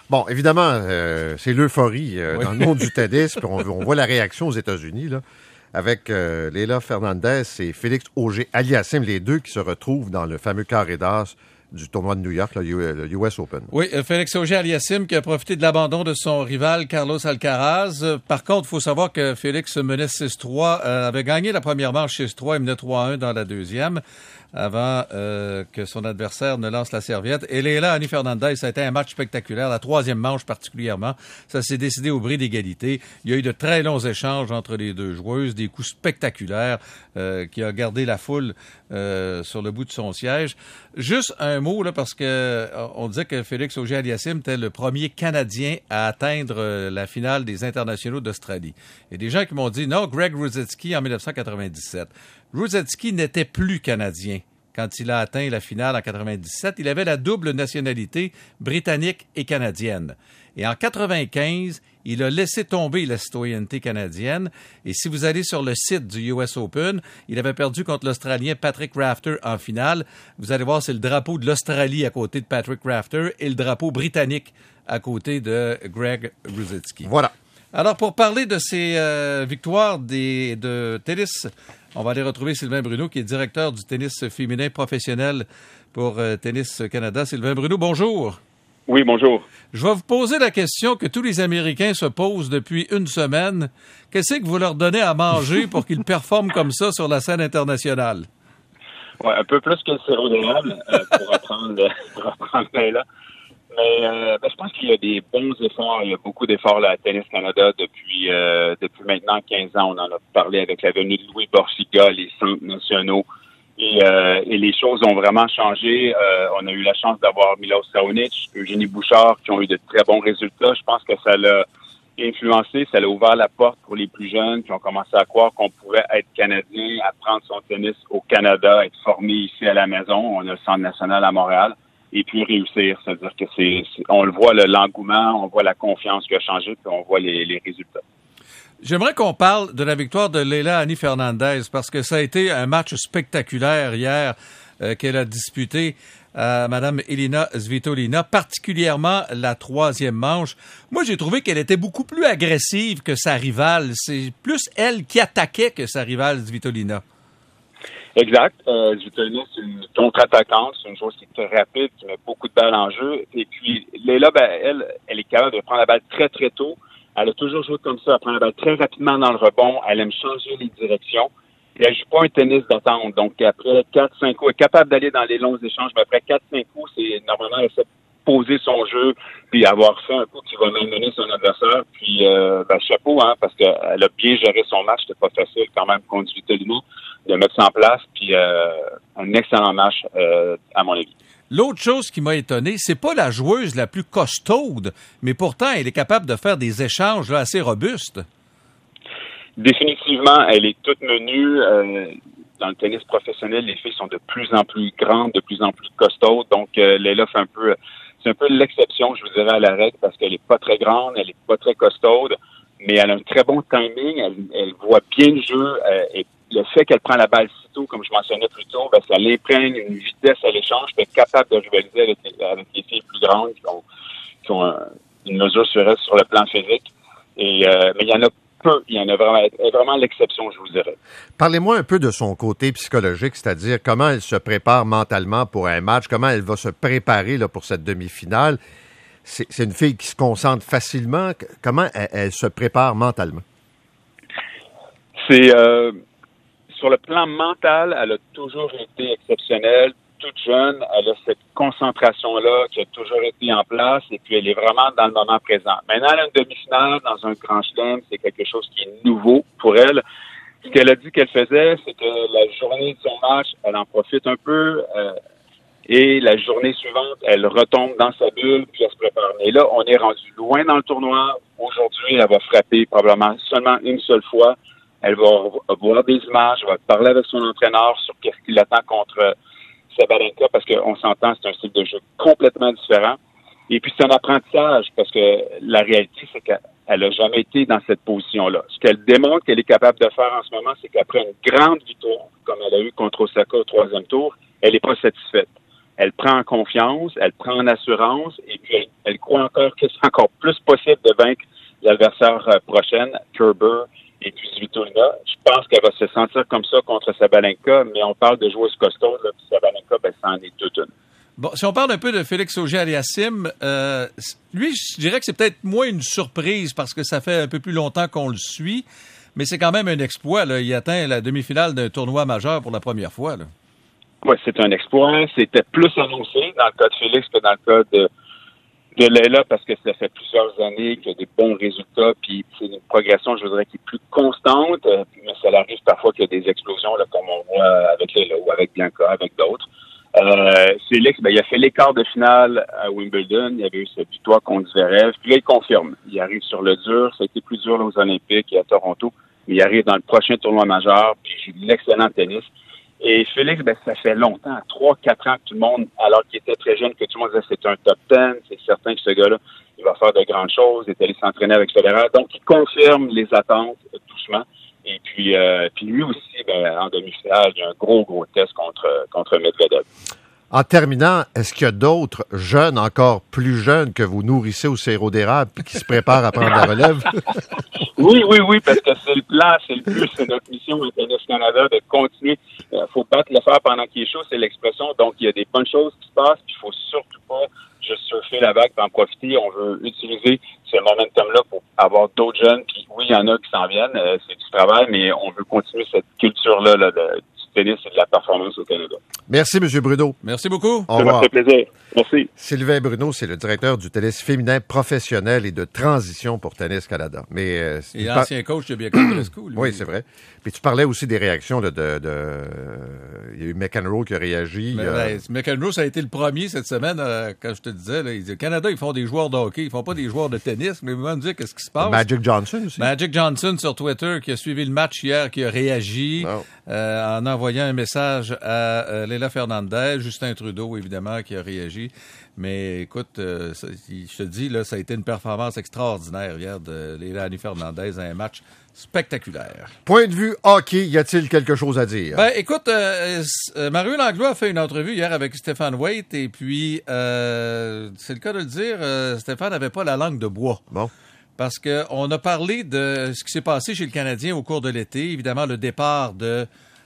Bon, évidemment, c'est l'euphorie dans le monde du tennis. Puis on voit la réaction aux États-Unis, là, avec Leylah Fernandez et Félix Auger-Aliassime, les deux qui se retrouvent dans le fameux carré d'as du tournoi de New York, le US Open. Oui, Félix Auger-Aliassime qui a profité de l'abandon de son rival Carlos Alcaraz. Par contre, il faut savoir que Félix menait 6-3, avait gagné la première manche 6-3 et menait 3-1 dans la deuxième, avant que son adversaire ne lance la serviette. Et Leylah Fernandez, ça a été un match spectaculaire, la troisième manche particulièrement. Ça s'est décidé au bris d'égalité. Il y a eu de très longs échanges entre les deux joueuses, des coups spectaculaires qui a gardé la foule sur le bout de son siège. Juste un mot, là, parce que on disait que Félix Auger-Aliassime était le premier Canadien à atteindre la finale des internationaux d'Australie. Il y a des gens qui m'ont dit, non, Greg Rusedski en 1997. Rusedski n'était plus Canadien quand il a atteint la finale en 97. Il avait la double nationalité britannique et canadienne. Et en 95, il a laissé tomber la citoyenneté canadienne. Et si vous allez sur le site du US Open, il avait perdu contre l'Australien Patrick Rafter en finale. Vous allez voir, c'est le drapeau de l'Australie à côté de Patrick Rafter et le drapeau britannique à côté de Greg Rusedski. Voilà. Alors, pour parler de ces victoires de tennis, on va aller retrouver Sylvain Bruno, qui est directeur du tennis féminin professionnel pour Tennis Canada. Sylvain Bruno, bonjour. Oui, bonjour. Je vais vous poser la question que tous les Américains se posent depuis une semaine. Qu'est-ce que vous leur donnez à manger pour qu'ils performent comme ça sur la scène internationale? Ouais, un peu plus que le sirop d'érable, pour reprendre là. Mais je pense qu'il y a des bons efforts. Il y a beaucoup d'efforts là, à Tennis Canada depuis maintenant 15 ans. On en a parlé avec la venue de Louis Borchiga, les centres nationaux. Et les choses ont vraiment changé. On a eu la chance d'avoir Milos Raonic, Eugénie Bouchard, qui ont eu de très bons résultats. Je pense que ça l'a influencé, ça l'a ouvert la porte pour les plus jeunes qui ont commencé à croire qu'on pouvait être Canadien, apprendre son tennis au Canada, être formé ici à la maison. On a le Centre national à Montréal. Et puis réussir. C'est-à-dire que on le voit, l'engouement, on voit la confiance qui a changé, puis on voit les résultats. J'aimerais qu'on parle de la victoire de Leylah Fernandez, parce que ça a été un match spectaculaire hier qu'elle a disputé à Mme Elina Svitolina, particulièrement la troisième manche. Moi, j'ai trouvé qu'elle était beaucoup plus agressive que sa rivale. C'est plus elle qui attaquait que sa rivale Svitolina. Exact. Svitolina, c'est une contre-attaquante, c'est une chose qui est très rapide, qui met beaucoup de balles en jeu. Et puis, Leylah, elle est capable de prendre la balle très, très tôt. Elle a toujours joué comme ça. Elle prend la balle très rapidement dans le rebond. Elle aime changer les directions. Et elle joue pas un tennis d'attente. Donc, après 4-5 coups, elle est capable d'aller dans les longs échanges, mais après 4-5 coups, c'est normalement, elle essaie de poser son jeu, puis avoir fait un coup qui va mener son adversaire. Puis, chapeau, hein, parce qu'elle a bien géré son match. C'était pas facile quand même contre Svitolina de mettre ça en place. Puis, un excellent match, à mon avis. L'autre chose qui m'a étonné, c'est pas la joueuse la plus costaude, mais pourtant, elle est capable de faire des échanges là, assez robustes. Définitivement, elle est toute menue. Dans le tennis professionnel, les filles sont de plus en plus grandes, de plus en plus costaudes. Donc, Leylah fait c'est un peu l'exception, je vous dirais, à la règle, parce qu'elle est pas très grande, elle est pas très costaude, mais elle a un très bon timing, elle voit bien le jeu, et le fait qu'elle prend la balle si tôt, comme je mentionnais plus tôt, ça l'imprègne une vitesse à l'échange, puis elle est capable de rivaliser avec les filles plus grandes qui ont une mesure sur elle sur le plan physique. Mais il y en a peu, il y en a vraiment l'exception, je vous dirais. Parlez-moi un peu de son côté psychologique, c'est-à-dire comment elle se prépare mentalement pour un match, comment elle va se préparer là, pour cette demi-finale. C'est une fille qui se concentre facilement. Comment elle se prépare mentalement? Sur le plan mental, elle a toujours été exceptionnelle. Toute jeune, elle a cette concentration-là qui a toujours été en place et puis elle est vraiment dans le moment présent. Maintenant, elle a une demi-finale dans un grand chelem, c'est quelque chose qui est nouveau pour elle. Ce qu'elle a dit qu'elle faisait, c'est que la journée de son match, elle en profite un peu et la journée suivante, elle retombe dans sa bulle puis elle se prépare. Mais là, on est rendu loin dans le tournoi. Aujourd'hui, elle va frapper probablement seulement une seule fois. Elle va voir des images, elle va parler avec son entraîneur sur qu'est-ce qu'il attend contre Sabalenka, parce qu'on s'entend, c'est un style de jeu complètement différent. Et puis, c'est un apprentissage, parce que la réalité, c'est qu'elle n'a jamais été dans cette position-là. Ce qu'elle démontre qu'elle est capable de faire en ce moment, c'est qu'après une grande victoire, comme elle a eu contre Osaka au troisième tour, elle n'est pas satisfaite. elle prend en confiance, elle prend en assurance, et puis elle croit encore que c'est encore plus possible de vaincre l'adversaire prochaine, Kerber et puis Svitolina. Je pense qu'elle va se sentir comme ça contre Sabalenka, mais on parle de joueuse costaud, là, puis Sabalenka, ça en est toute une. Bon, si on parle un peu de Félix Auger-Aliassime, lui, je dirais que c'est peut-être moins une surprise parce que ça fait un peu plus longtemps qu'on le suit, mais c'est quand même un exploit, là. Il atteint la demi-finale d'un tournoi majeur pour la première fois, là. Oui, c'est un exploit. C'était plus annoncé dans le cas de Félix que dans le cas de Leila, parce que ça fait plusieurs années qu'il y a des bons résultats, puis c'est une progression, je voudrais, qui est plus constante, mais ça arrive parfois qu'il y a des explosions, là, comme on voit avec Leila ou avec Bianca, avec d'autres. Félix, il a fait les quarts de finale à Wimbledon, il y avait eu cette victoire contre Zverev, puis là, il confirme. Il arrive sur le dur, ça a été plus dur là, aux Olympiques et à Toronto, mais il arrive dans le prochain tournoi majeur, puis il joue de l'excellent tennis. Et Félix, ça fait longtemps, 3-4 ans que tout le monde, alors qu'il était très jeune, que tout le monde disait c'est un top 10, c'est certain que ce gars-là, il va faire de grandes choses, il est allé s'entraîner avec Federer. Donc, il confirme les attentes doucement. Et puis lui aussi, en demi-finale, il y a un gros test contre Medvedev. En terminant, est-ce qu'il y a d'autres jeunes, encore plus jeunes, que vous nourrissez au sirop d'érable et qui se préparent à prendre la relève? Oui, parce que c'est le plan, c'est le but, c'est notre mission à Tennis Canada de continuer. Faut battre le fer pendant qu'il est chaud, c'est l'expression. Donc, il y a des bonnes choses qui se passent, puis il faut surtout pas juste surfer la vague et en profiter. On veut utiliser ce momentum-là pour avoir d'autres jeunes. Puis oui, il y en a qui s'en viennent, c'est du travail, mais on veut continuer cette culture-là du tennis et de la performance au Canada. Merci, M. Bruno. Merci beaucoup. Au revoir. Ça m'a fait plaisir. Merci. Sylvain Bruno, c'est le directeur du tennis féminin professionnel et de transition pour Tennis Canada. Mais et ancien coach de Bianca Andreescu. Oui, c'est vrai. Puis tu parlais aussi des réactions il y a eu McEnroe qui a réagi. McEnroe, ça a été le premier cette semaine, quand je te disais, là, il dit, au Canada, ils font des joueurs de hockey, ils font pas des joueurs de tennis, mais vous allez me dire qu'est-ce qui se passe. Magic Johnson aussi. Magic Johnson sur Twitter, qui a suivi le match hier, qui a réagi en envoyant un message à Leila Fernandez, Justin Trudeau, évidemment, qui a réagi. Mais écoute, je te dis, là, ça a été une performance extraordinaire hier de Leila Fernandez, un match spectaculaire. Point de vue hockey, y a-t-il quelque chose à dire? Écoute, Mario Langlois a fait une entrevue hier avec Stéphane Waite et puis, c'est le cas de le dire, Stéphane n'avait pas la langue de bois. Bon. Parce qu'on a parlé de ce qui s'est passé chez le Canadien au cours de l'été. Évidemment, le départ de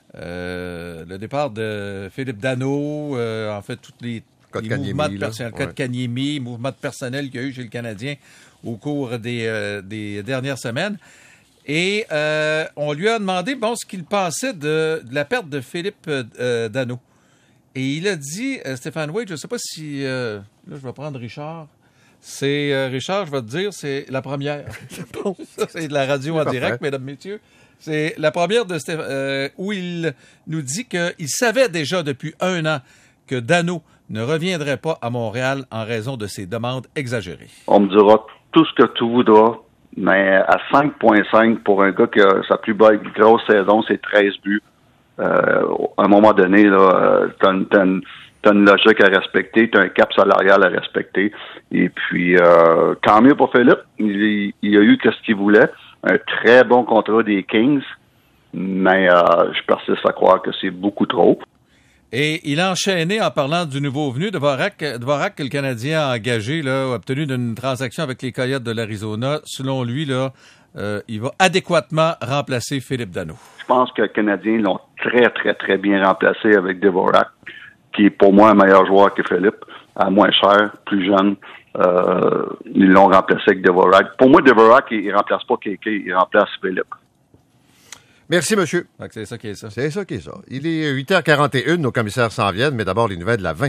Philippe Danault, en fait, tous les mouvements de personnel, Kotkaniemi, mouvements de personnel qu'il y a eu chez le Canadien au cours des dernières semaines. Et on lui a demandé ce qu'il pensait de la perte de Philippe Danault. Et il a dit, Stéphane Waite, je ne sais pas si... là, je vais prendre Richard. C'est Richard, je vais te dire, c'est la première. Ça, c'est de la radio en direct, mesdames, messieurs. C'est la première de Stéphane, où il nous dit qu'il savait déjà depuis 1 an que Danault ne reviendrait pas à Montréal en raison de ses demandes exagérées. On me dira tout ce que tu voudras, mais à 5,5 pour un gars qui a sa plus belle grosse saison, c'est 13 buts. À un moment donné, là, t'as une logique à respecter, t'as un cap salarial à respecter. Et puis, tant mieux pour Philippe. Il a eu ce qu'il voulait. Un très bon contrat des Kings, mais je persiste à croire que c'est beaucoup trop. Et il a enchaîné en parlant du nouveau venu, Dvorak, que le Canadien a engagé, là, obtenu d'une transaction avec les Coyotes de l'Arizona. Selon lui, là, il va adéquatement remplacer Philippe Danault. Je pense que les Canadiens l'ont très, très, très bien remplacé avec Dvorak, qui est pour moi un meilleur joueur que Philippe, à moins cher, plus jeune. Ils l'ont remplacé avec Dvorak. Pour moi, Dvorak, il remplace pas Kéké, il remplace Philippe. Merci, monsieur. C'est ça qui est ça. C'est ça qui est ça. Il est 8h41, nos commissaires s'en viennent, mais d'abord les nouvelles de la 20.